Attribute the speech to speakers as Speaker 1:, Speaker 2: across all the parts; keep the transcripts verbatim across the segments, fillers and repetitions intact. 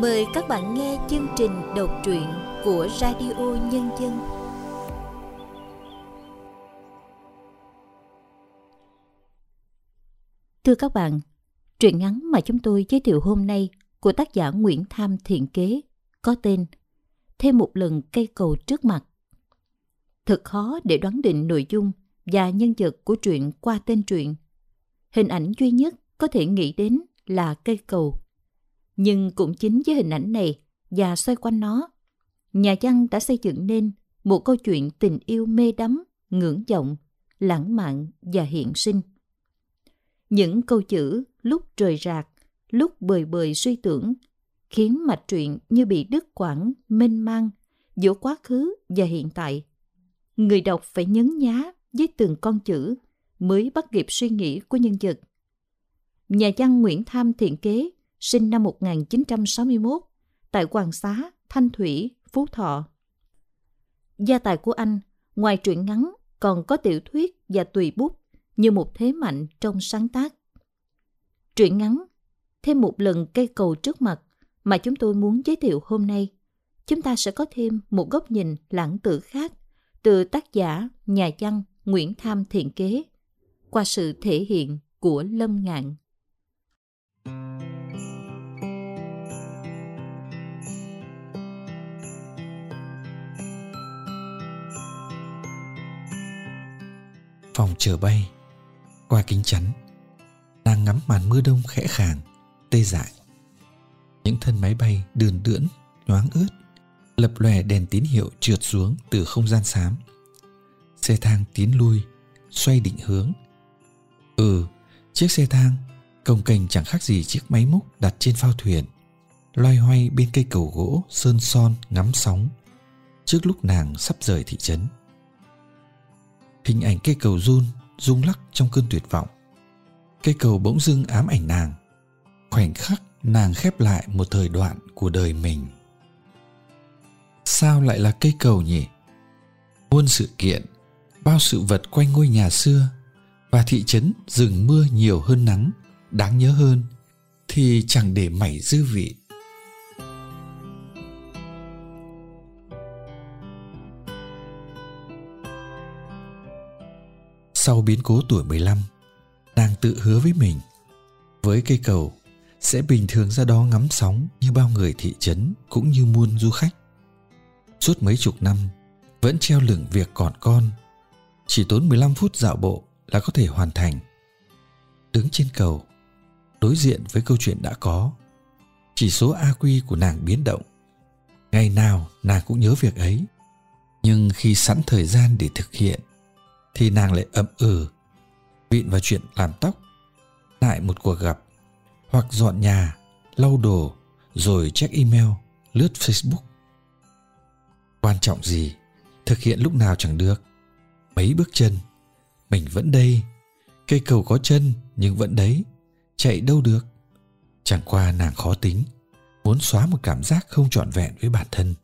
Speaker 1: Mời các bạn nghe chương trình đọc truyện của Radio Nhân Dân. Thưa các bạn, truyện ngắn mà chúng tôi giới thiệu hôm nay của tác giả Nguyễn Tham Thiện Kế có tên Thêm một lần cây cầu trước mặt. Thật khó để đoán định nội dung và nhân vật của truyện qua tên truyện. Hình ảnh duy nhất có thể nghĩ đến là cây cầu. Nhưng cũng chính với hình ảnh này và xoay quanh nó, nhà văn đã xây dựng nên một câu chuyện tình yêu mê đắm, ngưỡng vọng, lãng mạn và hiện sinh. Những câu chữ lúc rời rạc, lúc bời bời suy tưởng, khiến mạch truyện như bị đứt quãng, mênh mang giữa quá khứ và hiện tại. Người đọc phải nhấn nhá với từng con chữ mới bắt kịp suy nghĩ của nhân vật. Nhà văn Nguyễn Tham Thiện Kế sinh năm một nghìn chín trăm sáu mươi mốt tại Hoàng Xá, Thanh Thủy, Phú Thọ. Gia tài của anh, ngoài truyện ngắn, còn có tiểu thuyết và tùy bút như một thế mạnh trong sáng tác. Truyện ngắn Thêm một lần cây cầu trước mặt mà chúng tôi muốn giới thiệu hôm nay, chúng ta sẽ có thêm một góc nhìn lãng tử khác từ tác giả, nhà văn Nguyễn Tham Thiện Kế qua sự thể hiện của Lâm Ngạn.
Speaker 2: Phòng chờ bay. Qua kính chắn, nàng ngắm màn mưa đông khẽ khàng, tê dại. Những thân máy bay đườn đưỡn, nhoáng ướt, lập lòe đèn tín hiệu trượt xuống từ không gian xám. Xe thang tiến lui, xoay định hướng. Ừ, chiếc xe thang cồng kềnh chẳng khác gì chiếc máy múc đặt trên phao thuyền, loay hoay bên cây cầu gỗ sơn son ngắm sóng trước lúc nàng sắp rời thị trấn. Hình ảnh cây cầu run, rung lắc trong cơn tuyệt vọng. Cây cầu bỗng dưng ám ảnh nàng. Khoảnh khắc nàng khép lại một thời đoạn của đời mình. Sao lại là cây cầu nhỉ? Muôn sự kiện, bao sự vật quanh ngôi nhà xưa và thị trấn rừng mưa nhiều hơn nắng, đáng nhớ hơn, thì chẳng để mảy dư vị. Sau biến cố tuổi mười lăm, nàng tự hứa với mình, với cây cầu sẽ bình thường ra đó ngắm sóng như bao người thị trấn cũng như muôn du khách. Suốt mấy chục năm vẫn treo lửng việc còn con, chỉ tốn mười lăm phút dạo bộ là có thể hoàn thành. Đứng trên cầu, đối diện với câu chuyện đã có, chỉ số a quy của nàng biến động. Ngày nào nàng cũng nhớ việc ấy, nhưng khi sẵn thời gian để thực hiện thì nàng lại ậm ừ, vịn vào chuyện làm tóc, lại một cuộc gặp, hoặc dọn nhà, lau đồ, rồi check email, lướt Facebook. Quan trọng gì, thực hiện lúc nào chẳng được. Mấy bước chân, mình vẫn đây. Cây cầu có chân nhưng vẫn đấy, chạy đâu được. Chẳng qua nàng khó tính, muốn xóa một cảm giác không trọn vẹn với bản thân.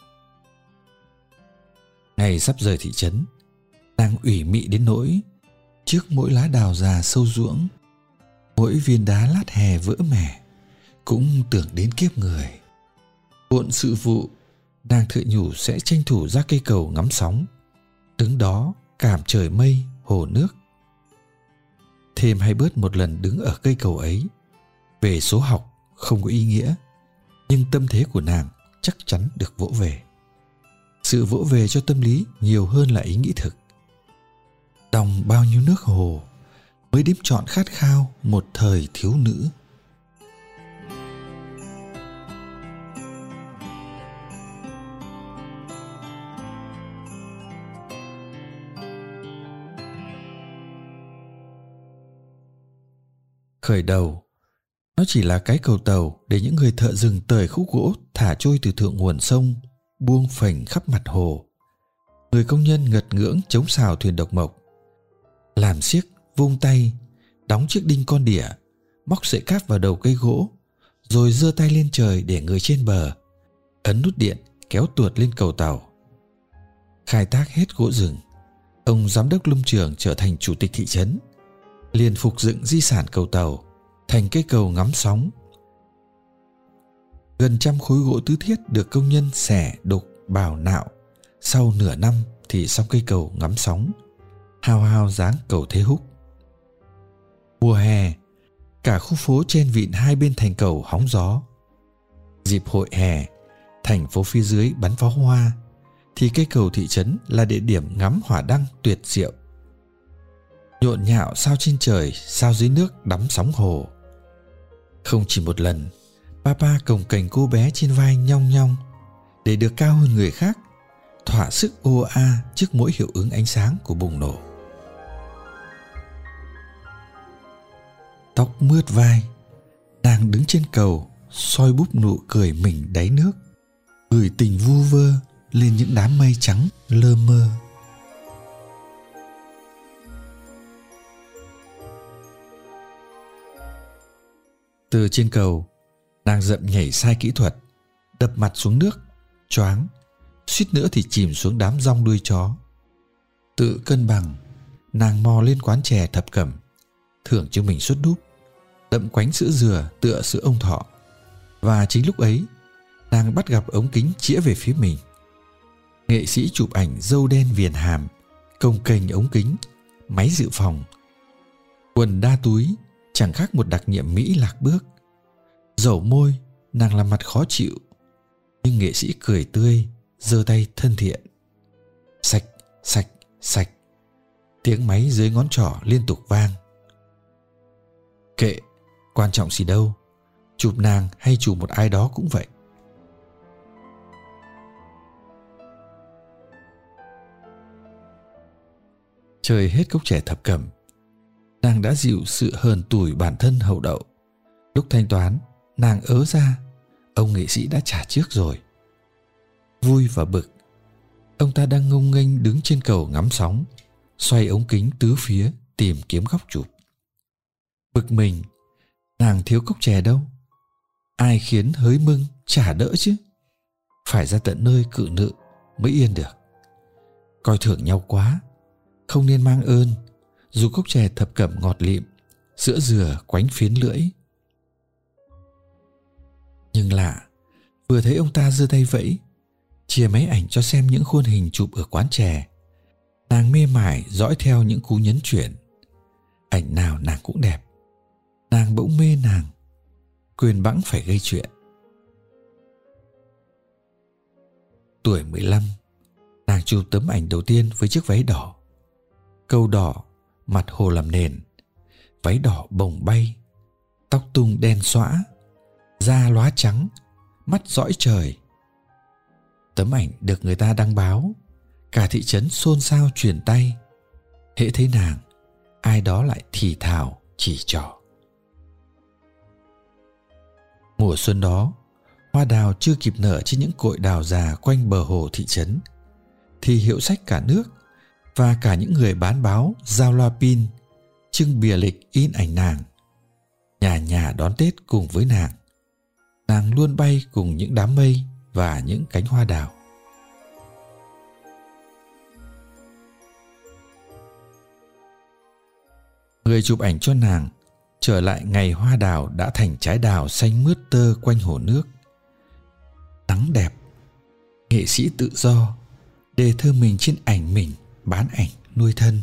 Speaker 2: Ngày sắp rời thị trấn, nàng ủy mị đến nỗi trước mỗi lá đào già sâu ruỗng, mỗi viên đá lát hè vỡ mẻ, cũng tưởng đến kiếp người. Bộn sự vụ, nàng tự nhủ sẽ tranh thủ ra cây cầu ngắm sóng, đứng đó cảm trời mây, hồ nước. Thêm hay bớt một lần đứng ở cây cầu ấy, về số học không có ý nghĩa, nhưng tâm thế của nàng chắc chắn được vỗ về. Sự vỗ về cho tâm lý nhiều hơn là ý nghĩ thực. Đong bao nhiêu nước hồ mới đếm trọn khát khao một thời thiếu nữ. Khởi đầu, nó chỉ là cái cầu tàu để những người thợ rừng tời khúc gỗ thả trôi từ thượng nguồn sông, buông phềnh khắp mặt hồ. Người công nhân ngật ngưỡng chống xào thuyền độc mộc, làm xiếc, vung tay, đóng chiếc đinh con đỉa, móc sợi cáp vào đầu cây gỗ, rồi giơ tay lên trời để người trên bờ ấn nút điện kéo tuột lên cầu tàu. Khai thác hết gỗ rừng, ông giám đốc Lâm Trường trở thành chủ tịch thị trấn, liền phục dựng di sản cầu tàu thành cây cầu ngắm sóng. Gần trăm khối gỗ tứ thiết được công nhân xẻ, đục, bào nạo. Sau nửa năm thì xong cây cầu ngắm sóng, hao hao dáng cầu Thế Húc. Mùa hè, cả khu phố trên vịn hai bên thành cầu hóng gió. Dịp hội hè, thành phố phía dưới bắn pháo hoa, thì cây cầu thị trấn là địa điểm ngắm hỏa đăng tuyệt diệu. Nhộn nhạo sao trên trời, sao dưới nước đắm sóng hồ. Không chỉ một lần, Papa cồng kềnh cô bé trên vai nhong nhong để được cao hơn người khác, thỏa sức ô a trước mỗi hiệu ứng ánh sáng của bùng nổ. Tóc mướt vai, nàng đứng trên cầu, soi búp nụ cười mình đáy nước, gửi tình vu vơ lên những đám mây trắng lơ mơ. Từ trên cầu, nàng dậm nhảy sai kỹ thuật, đập mặt xuống nước, choáng, suýt nữa thì chìm xuống đám rong đuôi chó. Tự cân bằng, nàng mò lên quán chè Thập Cẩm, thưởng cho mình suất đúp, đậm quánh sữa dừa tựa sữa ông thọ. Và chính lúc ấy, nàng bắt gặp ống kính chĩa về phía mình. Nghệ sĩ chụp ảnh râu đen viền hàm, cồng kềnh ống kính, máy dự phòng, quần đa túi, chẳng khác một đặc nhiệm Mỹ lạc bước. Dẩu môi, nàng làm mặt khó chịu, nhưng nghệ sĩ cười tươi, giơ tay thân thiện. Sạch, sạch, sạch. Tiếng máy dưới ngón trỏ liên tục vang. Kệ, quan trọng gì đâu, chụp nàng hay chụp một ai đó cũng vậy. Chơi hết cốc chè Thập Cẩm, nàng đã dịu sự hờn tủi bản thân hậu đậu. Lúc thanh toán, nàng ớ ra ông nghệ sĩ đã trả trước rồi. Vui và bực, ông ta đang ngông nghênh đứng trên cầu ngắm sóng, xoay ống kính tứ phía tìm kiếm góc chụp. Bực mình, nàng thiếu cốc chè đâu, ai khiến hới mưng chả đỡ chứ. Phải ra tận nơi cự nữ mới yên được. Coi thường nhau quá, không nên mang ơn, dù cốc chè Thập Cẩm ngọt lịm, sữa dừa quánh phiến lưỡi. Nhưng lạ, vừa thấy ông ta giơ tay vẫy, chia máy ảnh cho xem những khuôn hình chụp ở quán chè, nàng mê mải dõi theo những cú nhấn chuyển. Ảnh nào nàng cũng đẹp. Nàng bỗng mê nàng, quên bẵng phải gây chuyện. Tuổi mười lăm, nàng chụp tấm ảnh đầu tiên với chiếc váy đỏ. Câu đỏ, mặt hồ làm nền, váy đỏ bồng bay, tóc tung đen xõa, da lóa trắng, mắt dõi trời. Tấm ảnh được người ta đăng báo, cả thị trấn xôn xao truyền tay. Hễ thấy nàng, ai đó lại thì thào chỉ trỏ. Mùa xuân đó, hoa đào chưa kịp nở trên những cội đào già quanh bờ hồ thị trấn, thì hiệu sách cả nước và cả những người bán báo giao loa pin trưng bìa lịch in ảnh nàng. Nhà nhà đón Tết cùng với nàng. Nàng luôn bay cùng những đám mây và những cánh hoa đào. Người chụp ảnh cho nàng trở lại ngày hoa đào đã thành trái đào xanh mướt tơ quanh hồ nước. Nắng đẹp, nghệ sĩ tự do, đề thơ mình trên ảnh mình, bán ảnh nuôi thân.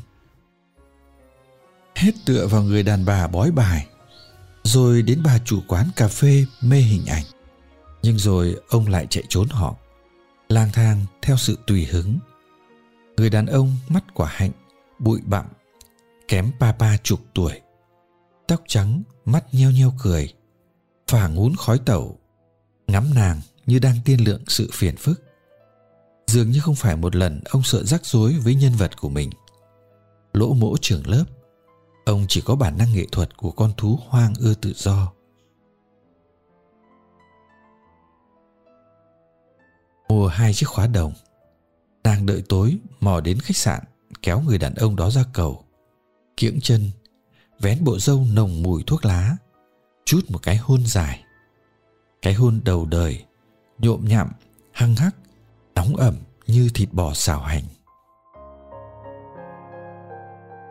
Speaker 2: Hết tựa vào người đàn bà bói bài, rồi đến bà chủ quán cà phê mê hình ảnh. Nhưng rồi ông lại chạy trốn họ, lang thang theo sự tùy hứng. Người đàn ông mắt quả hạnh, bụi bặm, kém Papa chục tuổi, tóc trắng, mắt nheo nheo cười, phả ngún khói tẩu, ngắm nàng như đang tiên lượng sự phiền phức. Dường như không phải một lần ông sợ rắc rối với nhân vật của mình. Lỗ mỗ trưởng lớp, ông chỉ có bản năng nghệ thuật của con thú hoang ưa tự do. Mua hai chiếc khóa đồng, nàng đợi tối mò đến khách sạn, kéo người đàn ông đó ra cầu, kiễng chân, vén bộ râu nồng mùi thuốc lá, chút một cái hôn dài. Cái hôn đầu đời, nhộm nhặm, hăng hắc, nóng ẩm như thịt bò xào hành.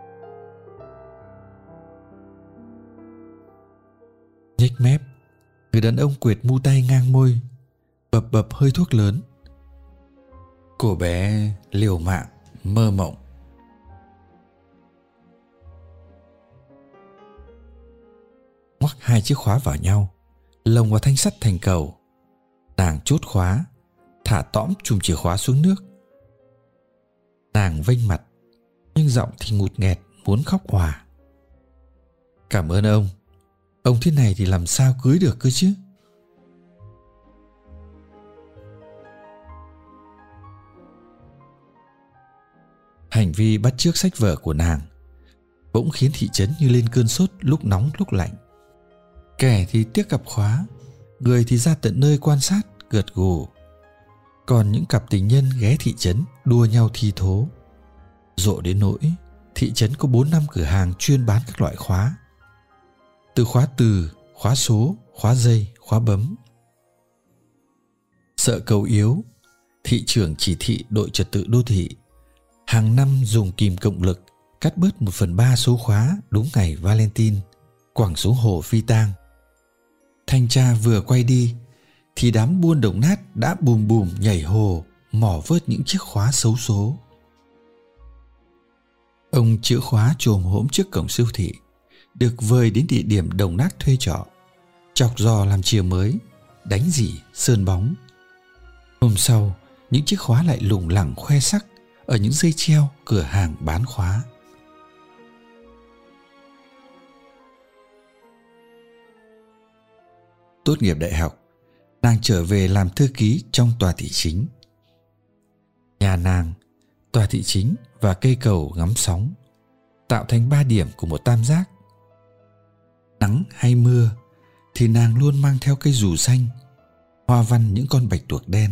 Speaker 2: Nhếch mép, Người đàn ông quệt mu tay ngang môi, bập bập hơi thuốc lớn. Cô bé liều mạng mơ mộng. Ngoắc hai chiếc khóa vào nhau, lồng vào thanh sắt thành cầu. Nàng chốt khóa, thả tõm chùm chìa khóa xuống nước. Nàng vênh mặt, nhưng giọng thì ngụt nghẹt muốn khóc òa. Cảm ơn ông. Ông thế này thì làm sao cưới được cơ chứ? Hành vi bắt chước sách vở của nàng bỗng khiến thị trấn như lên cơn sốt, lúc nóng lúc lạnh. Kẻ thì tiếc cặp khóa, người thì ra tận nơi quan sát gật gù. Còn những cặp tình nhân ghé thị trấn đua nhau thi thố. Rộ đến nỗi thị trấn có bốn năm cửa hàng chuyên bán các loại khóa, từ khóa từ, khóa số, khóa dây, khóa bấm. Sợ cầu yếu, thị trưởng chỉ thị đội trật tự đô thị hàng năm dùng kìm cộng lực cắt bớt một phần ba số khóa đúng ngày Valentine, quẳng xuống hồ phi tang. Thanh tra vừa quay đi thì đám buôn đồng nát đã bùm bùm nhảy hồ mò vớt những chiếc khóa xấu số. Ông chữa khóa chồm hổm trước cổng siêu thị, được vời đến địa điểm đồng nát thuê trọ, chọc giò làm chìa mới, đánh dỉ sơn bóng. Hôm sau, những chiếc khóa lại lủng lẳng khoe sắc ở những dây treo cửa hàng bán khóa. Tốt nghiệp đại học, nàng trở về làm thư ký trong tòa thị chính. Nhà nàng, tòa thị chính và cây cầu ngắm sóng tạo thành ba điểm của một tam giác. Nắng hay mưa thì nàng luôn mang theo cây dù xanh, hoa văn những con bạch tuộc đen.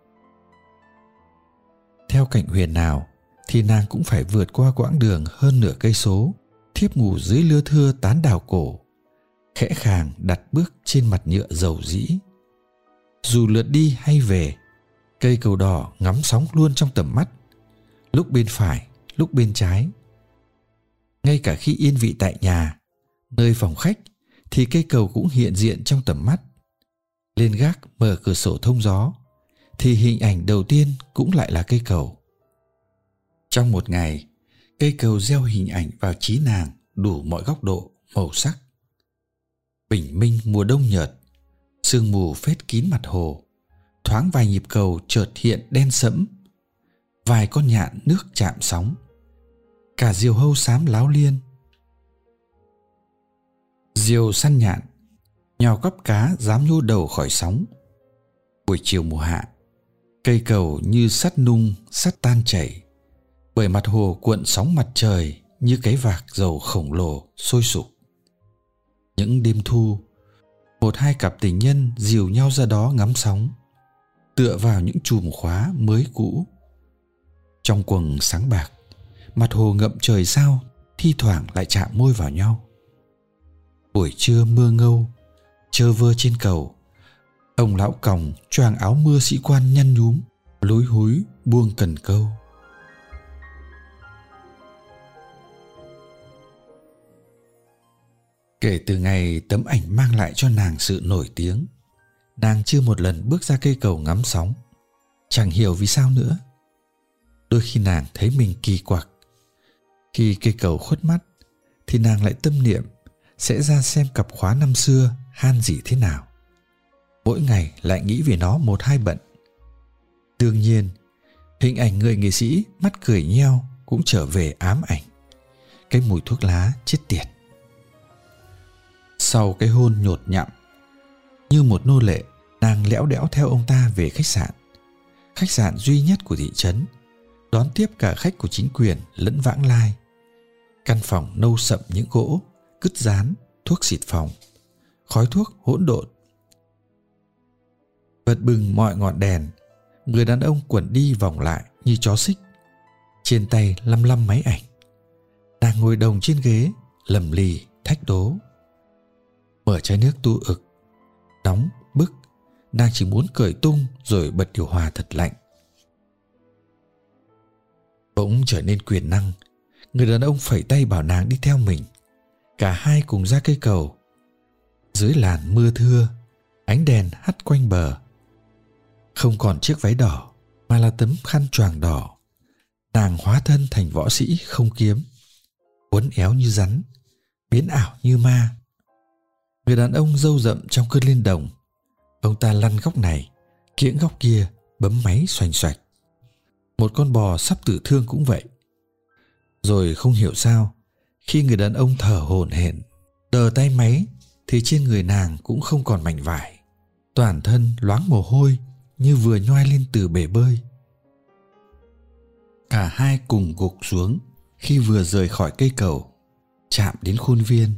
Speaker 2: Theo cảnh huyền nào thì nàng cũng phải vượt qua quãng đường hơn nửa cây số, thiếp ngủ dưới lưa thưa tán đào cổ, khẽ khàng đặt bước trên mặt nhựa dầu dĩ. Dù lượt đi hay về, cây cầu đỏ ngắm sóng luôn trong tầm mắt, lúc bên phải, lúc bên trái. Ngay cả khi yên vị tại nhà, nơi phòng khách, thì cây cầu cũng hiện diện trong tầm mắt. Lên gác mở cửa sổ thông gió, thì hình ảnh đầu tiên cũng lại là cây cầu. Trong một ngày, cây cầu gieo hình ảnh vào trí nàng đủ mọi góc độ, màu sắc. Bình minh mùa đông nhợt, sương mù phết kín mặt hồ, thoáng vài nhịp cầu chợt hiện đen sẫm, vài con nhạn nước chạm sóng, cả diều hâu xám láo liên. Diều săn nhạn, nhào cắp cá dám nhô đầu khỏi sóng. Buổi chiều mùa hạ, cây cầu như sắt nung sắt tan chảy, bởi mặt hồ cuộn sóng mặt trời như cái vạc dầu khổng lồ sôi sục. Những đêm thu, một hai cặp tình nhân dìu nhau ra đó ngắm sóng, tựa vào những chùm khóa mới cũ. Trong quầng sáng bạc, mặt hồ ngậm trời sao thi thoảng lại chạm môi vào nhau. Buổi trưa mưa ngâu, chơ vơ trên cầu, ông lão còng choàng áo mưa sĩ quan nhăn nhúm, lúi húi buông cần câu. Kể từ ngày tấm ảnh mang lại cho nàng sự nổi tiếng, nàng chưa một lần bước ra cây cầu ngắm sóng. Chẳng hiểu vì sao nữa. Đôi khi nàng thấy mình kỳ quặc. Khi cây cầu khuất mắt thì nàng lại tâm niệm sẽ ra xem cặp khóa năm xưa han gì thế nào. Mỗi ngày lại nghĩ về nó một hai bận. Đương nhiên, hình ảnh người nghệ sĩ mắt cười nheo cũng trở về ám ảnh. Cái mùi thuốc lá chết tiệt. Sau cái hôn nhột nhặm, như một nô lệ, nàng lẽo đẽo theo ông ta về khách sạn. Khách sạn duy nhất của thị trấn, đón tiếp cả khách của chính quyền lẫn vãng lai. Căn phòng nâu sậm những gỗ, cứt rán, thuốc xịt phòng, khói thuốc hỗn độn. Bật bừng mọi ngọn đèn, người đàn ông quẩn đi vòng lại như chó xích. Trên tay lăm lăm máy ảnh. Nàng ngồi đồng trên ghế, lầm lì, thách đố. Mở chai nước tu ực, nóng, bức, nàng chỉ muốn cởi tung rồi bật điều hòa thật lạnh. Bỗng trở nên quyền năng, người đàn ông phẩy tay bảo nàng đi theo mình. Cả hai cùng ra cây cầu. Dưới làn mưa thưa, Ánh đèn hắt quanh bờ. Không còn chiếc váy đỏ mà là tấm khăn choàng đỏ. Nàng hóa thân thành võ sĩ không kiếm, uốn éo như rắn, biến ảo như ma. Người đàn ông râu rậm trong cơn lên đồng. Ông ta lăn góc này, kiễng góc kia, bấm máy xoành xoạch. Một con bò sắp tự thương cũng vậy. Rồi không hiểu sao, khi người đàn ông thở hổn hển, đờ tay máy, thì trên người nàng cũng không còn mảnh vải. Toàn thân loáng mồ hôi như vừa nhoai lên từ bể bơi. Cả hai cùng gục xuống khi vừa rời khỏi cây cầu, chạm đến khuôn viên.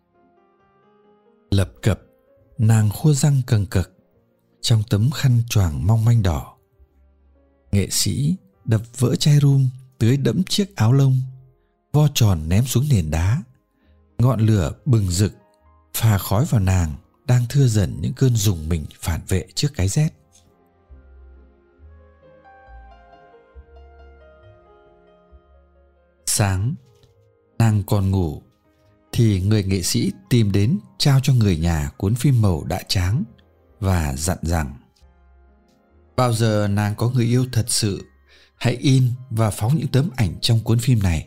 Speaker 2: Lập cập, nàng khua răng cầng cậc trong tấm khăn choàng mong manh đỏ. Nghệ sĩ đập vỡ chai rum tưới đẫm chiếc áo lông, vo tròn ném xuống nền đá. Ngọn lửa bừng rực phà khói vào nàng đang thưa dần những cơn rùng mình phản vệ trước cái rét. Sáng, nàng còn ngủ thì người nghệ sĩ tìm đến trao cho người nhà cuốn phim màu đã tráng và dặn rằng bao giờ nàng có người yêu thật sự, hãy in và phóng những tấm ảnh trong cuốn phim này.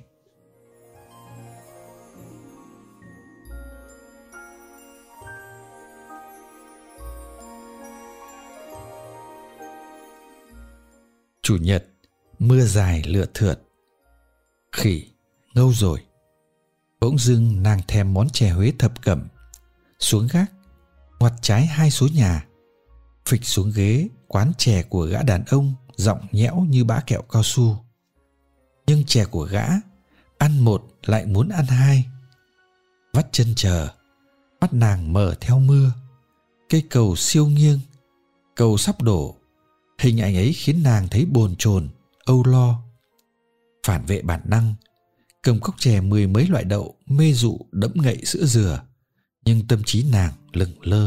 Speaker 2: Chủ nhật, mưa dài lựa thượt. Khỉ, ngâu rồi. Bỗng dưng nàng thèm món chè Huế thập cẩm. Xuống gác, ngoặt trái hai số nhà, phịch xuống ghế quán chè của gã đàn ông giọng nhẽo như bã kẹo cao su. Nhưng chè của gã, ăn một lại muốn ăn hai. Vắt chân chờ, mắt nàng mở theo mưa. Cây cầu siêu nghiêng, cầu sắp đổ. Hình ảnh ấy khiến nàng thấy bồn chồn, âu lo. Phản vệ bản năng, cầm cốc chè mười mấy loại đậu mê dụ đẫm ngậy sữa dừa, nhưng tâm trí nàng lững lơ.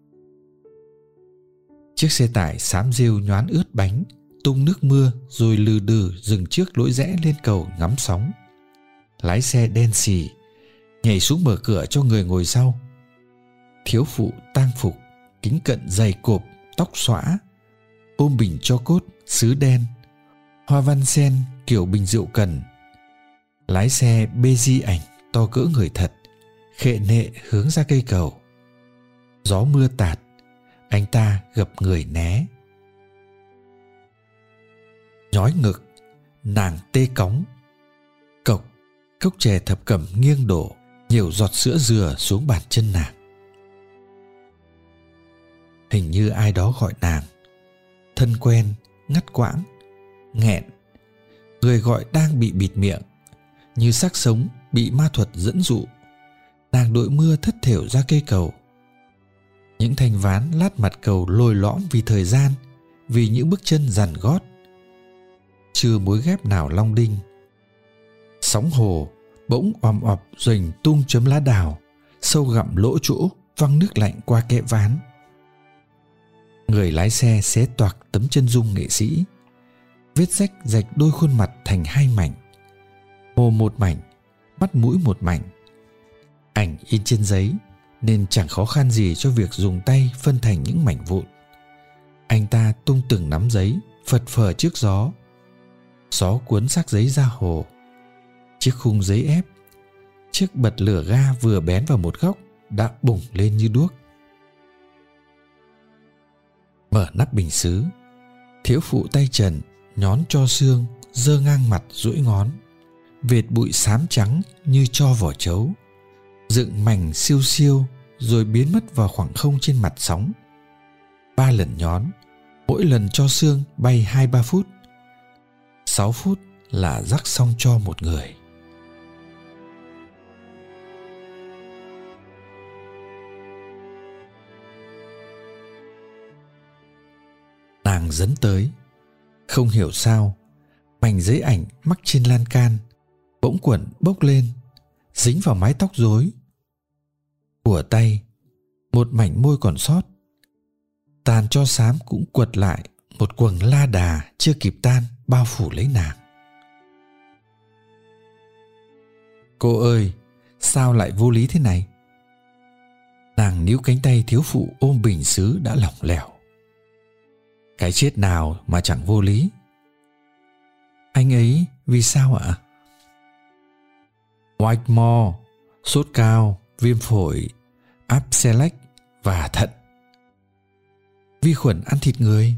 Speaker 2: Chiếc xe tải xám rêu nhoán ướt bánh, tung nước mưa rồi lừ đừ dừng trước lối rẽ lên cầu ngắm sóng. Lái xe đen xì nhảy xuống mở cửa cho người ngồi sau. Thiếu phụ tang phục, kính cận dày cộp, tóc xõa, ôm bình cho cốt sứ đen, hoa văn sen kiểu bình rượu cần. Lái xe bê di ảnh to cỡ người thật, khệ nệ hướng ra cây cầu. Gió mưa tạt, anh ta gập người né. Nhói ngực, nàng tê cóng. Cộc, cốc chè thập cẩm nghiêng đổ, nhiều giọt sữa dừa xuống bàn chân nàng. Hình như ai đó gọi nàng. Thân quen, ngắt quãng, nghẹn. Người gọi đang bị bịt miệng, như xác sống bị ma thuật dẫn dụ. Nàng đội mưa thất thểu ra cây cầu. Những thanh ván lát mặt cầu lồi lõm vì thời gian, vì những bước chân dằn gót. Chưa mối ghép nào long đinh. Sóng hồ bỗng oằm ọp doành tung chấm lá đào, sâu gặm lỗ chỗ văng nước lạnh qua kẽ ván. Người lái xe xé toạc tấm chân dung nghệ sĩ. Vết rách rạch đôi khuôn mặt thành hai mảnh. Mồm một mảnh, mắt mũi một mảnh. Ảnh in trên giấy nên chẳng khó khăn gì cho việc dùng tay phân thành những mảnh vụn. Anh ta tung từng nắm giấy, phật phờ trước gió. Gió cuốn xác giấy ra hồ. Chiếc khung giấy ép, chiếc bật lửa ga vừa bén vào một góc đã bùng lên như đuốc. Mở nắp bình sứ, thiếu phụ tay trần nhón cho xương, giơ ngang mặt duỗi ngón. Vệt bụi xám trắng như cho vỏ trấu, dựng mảnh siêu siêu rồi biến mất vào khoảng không trên mặt sóng. Ba lần nhón, mỗi lần cho xương bay hai ba phút. Sáu phút là rắc xong cho một người. Nàng dấn tới. Không hiểu sao, mảnh giấy ảnh mắc trên lan can bỗng quẩn bốc lên, dính vào mái tóc rối. Của tay, một mảnh môi còn sót. Tàn cho xám cũng quật lại một quầng la đà chưa kịp tan bao phủ lấy nàng. Cô ơi, sao lại vô lý thế này? Nàng níu cánh tay thiếu phụ ôm bình sứ đã lỏng lẻo. Cái chết nào mà chẳng vô lý. Anh ấy vì sao ạ? Whitmore, sốt cao, viêm phổi, áp xe lách và thận. Vi khuẩn ăn thịt người.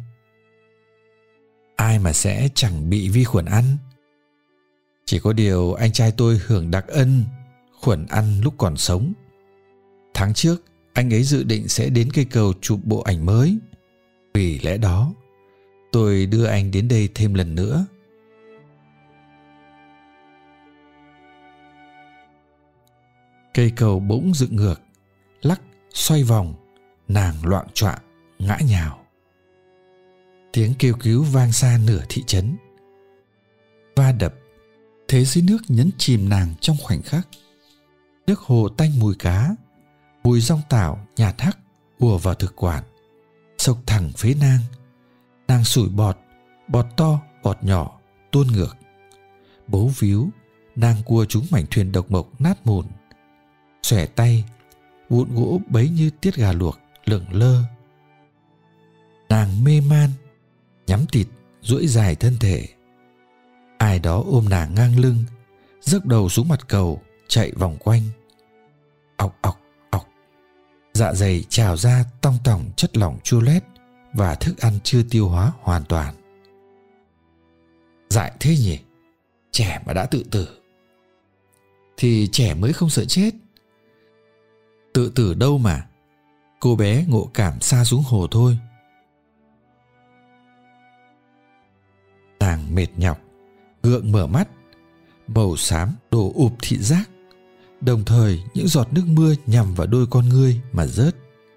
Speaker 2: Ai mà sẽ chẳng bị vi khuẩn ăn. Chỉ có điều anh trai tôi hưởng đặc ân khuẩn ăn lúc còn sống. Tháng trước anh ấy dự định sẽ đến cây cầu chụp bộ ảnh mới. Vì lẽ đó tôi đưa anh đến đây thêm lần nữa. Cây cầu bỗng dựng ngược, lắc, xoay vòng. Nàng loạng choạng ngã nhào. Tiếng kêu cứu vang xa nửa thị trấn. Va đập, thế dưới nước nhấn chìm nàng trong khoảnh khắc. Nước hồ tanh mùi cá, mùi dong tảo nhạt hắc ùa vào thực quản, xộc thẳng phế nang. Nàng sủi bọt, bọt to, bọt nhỏ tuôn ngược. Bấu víu, nàng cua trúng mảnh thuyền độc mộc nát mùn. Xòe tay, vụn gỗ bấy như tiết gà luộc lửng lơ. Nàng mê man, nhắm tịt, duỗi dài thân thể. Ai đó ôm nàng ngang lưng, dốc đầu xuống mặt cầu, chạy vòng quanh. Ọc ọc ọc. Dạ dày trào ra tong tỏng chất lỏng chua loét và thức ăn chưa tiêu hóa hoàn toàn. Dại thế nhỉ? Trẻ mà đã tự tử. Thì trẻ mới không sợ chết. Tự tử đâu mà. Cô bé ngộ cảm sa xuống hồ thôi. Nàng mệt nhọc, gượng mở mắt. Màu xám đổ ụp thị giác. Đồng thời những giọt nước mưa nhằm vào đôi con ngươi mà rớt.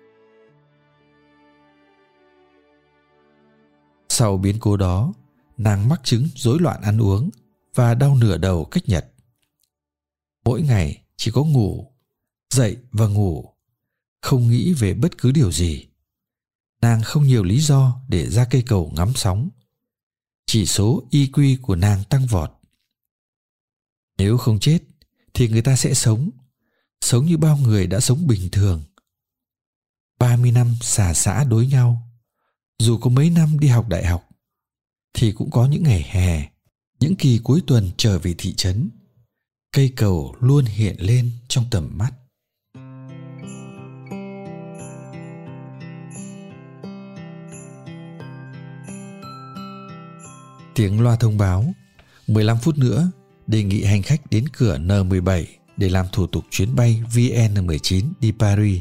Speaker 2: Sau biến cố đó, nàng mắc chứng rối loạn ăn uống và đau nửa đầu cách nhật. Mỗi ngày chỉ có ngủ, dậy và ngủ, không nghĩ về bất cứ điều gì. Nàng không nhiều lý do để ra cây cầu ngắm sóng. Chỉ số i quy của nàng tăng vọt. Nếu không chết thì người ta sẽ sống, sống như bao người đã sống bình thường. ba mươi năm xà xã đối nhau, dù có mấy năm đi học đại học, thì cũng có những ngày hè, những kỳ cuối tuần trở về thị trấn. Cây cầu luôn hiện lên trong tầm mắt. Tiếng loa thông báo mười lăm phút nữa đề nghị hành khách đến cửa N mười bảy để làm thủ tục chuyến bay V N mười chín đi Paris.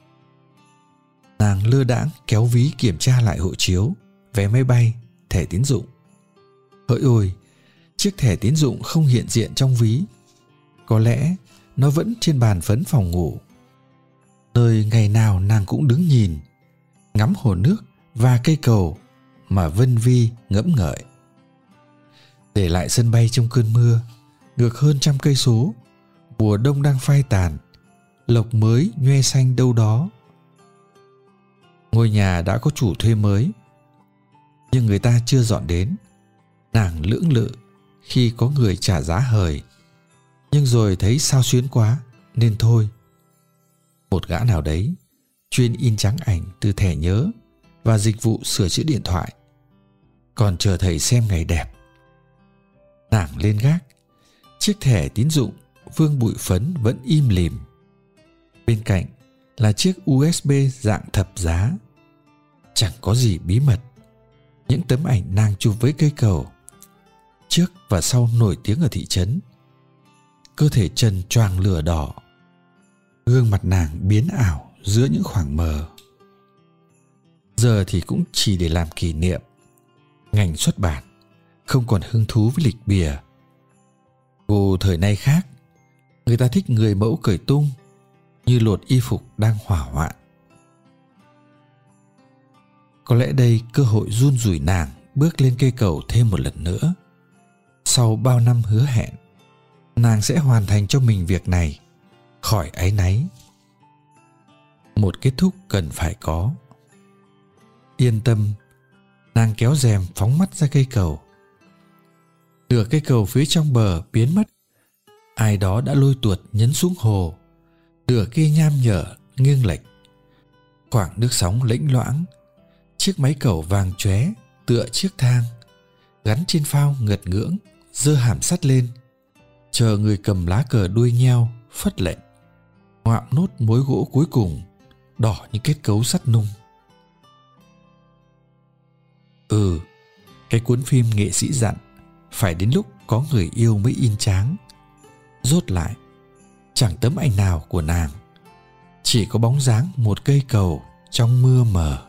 Speaker 2: Nàng lơ đãng kéo ví kiểm tra lại hộ chiếu, vé máy bay, thẻ tín dụng. Hỡi ôi, chiếc thẻ tín dụng không hiện diện trong ví. Có lẽ nó vẫn trên bàn phấn phòng ngủ, nơi ngày nào nàng cũng đứng nhìn, ngắm hồ nước và cây cầu mà vân vi ngẫm ngợi. Để lại sân bay trong cơn mưa, ngược hơn trăm cây số, mùa đông đang phai tàn, lộc mới nhoe xanh đâu đó. Ngôi nhà đã có chủ thuê mới, nhưng người ta chưa dọn đến. Nàng lưỡng lự khi có người trả giá hời, nhưng rồi thấy sao xuyến quá nên thôi. Một gã nào đấy chuyên in trắng ảnh từ thẻ nhớ và dịch vụ sửa chữa điện thoại, còn chờ thầy xem ngày đẹp. Nàng lên gác, chiếc thẻ tín dụng vương bụi phấn vẫn im lìm. Bên cạnh là chiếc u ét bê dạng thập giá. Chẳng có gì bí mật. Những tấm ảnh nàng chụp với cây cầu, trước và sau nổi tiếng ở thị trấn. Cơ thể trần choàng lửa đỏ, gương mặt nàng biến ảo giữa những khoảng mờ. Giờ thì cũng chỉ để làm kỷ niệm. Ngành xuất bản không còn hứng thú với lịch bìa. Cô thời nay khác, người ta thích người mẫu cởi tung, như lột y phục đang hỏa hoạn. Có lẽ đây cơ hội run rủi nàng bước lên cây cầu thêm một lần nữa. Sau bao năm hứa hẹn, nàng sẽ hoàn thành cho mình việc này, khỏi áy náy. Một kết thúc cần phải có. Yên tâm, nàng kéo rèm phóng mắt ra cây cầu. Nửa cây cầu phía trong bờ biến mất. Ai đó đã lôi tuột nhấn xuống hồ. Nửa kia nham nhở nghiêng lệch Khoảng nước sóng lễnh loãng, chiếc máy cầu vàng chóe tựa chiếc thang, gắn trên phao ngật ngưỡng, giơ hàm sắt lên, chờ người cầm lá cờ đuôi nheo phất lệnh, ngoạm nốt mối gỗ cuối cùng, đỏ như kết cấu sắt nung. Ừ, cái cuốn phim nghệ sĩ dặn phải đến lúc có người yêu mới in tráng. Rốt lại, chẳng tấm ảnh nào của nàng, chỉ có bóng dáng một cây cầu trong mưa mờ.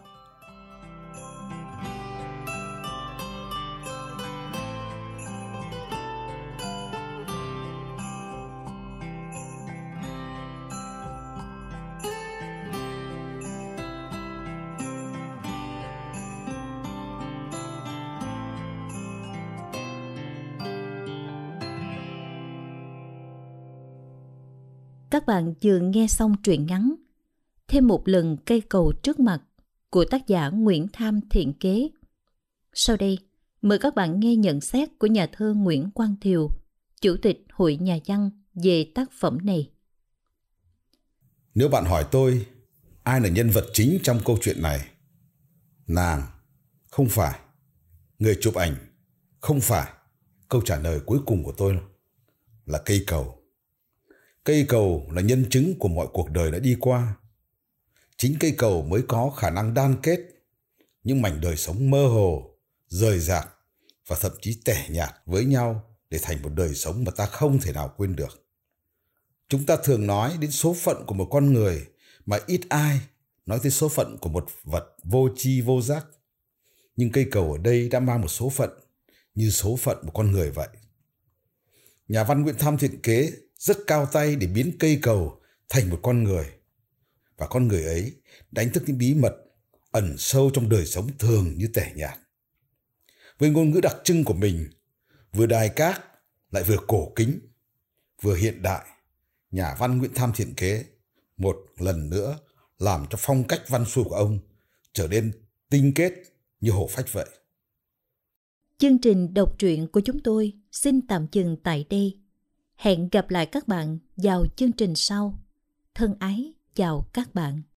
Speaker 1: Các bạn vừa nghe xong truyện ngắn Thêm một lần cây cầu trước mặt của tác giả Nguyễn Tham Thiện Kế. Sau đây, mời các bạn nghe nhận xét của nhà thơ Nguyễn Quang Thiều, Chủ tịch Hội Nhà văn về tác phẩm này.
Speaker 3: Nếu bạn hỏi tôi, ai là nhân vật chính trong câu chuyện này? Nàng, không phải. Người chụp ảnh, không phải. Câu trả lời cuối cùng của tôi là cây cầu. Cây cầu là nhân chứng của mọi cuộc đời đã đi qua. Chính cây cầu mới có khả năng đan kết những mảnh đời sống mơ hồ, rời rạc và thậm chí tẻ nhạt với nhau để thành một đời sống mà ta không thể nào quên được. Chúng ta thường nói đến số phận của một con người mà ít ai nói tới số phận của một vật vô tri vô giác. Nhưng cây cầu ở đây đã mang một số phận như số phận một con người vậy. Nhà văn Nguyễn Tham Thiện Kế rất cao tay để biến cây cầu thành một con người. Và con người ấy đánh thức những bí mật ẩn sâu trong đời sống thường như tẻ nhạt. Với ngôn ngữ đặc trưng của mình, vừa đài cát lại vừa cổ kính, vừa hiện đại, nhà văn Nguyễn Tham Thiện Kế một lần nữa làm cho phong cách văn xuôi của ông trở nên tinh kết như hổ phách vậy.
Speaker 1: Chương trình đọc truyện của chúng tôi xin tạm dừng tại đây. Hẹn gặp lại các bạn vào chương trình sau. Thân ái chào các bạn.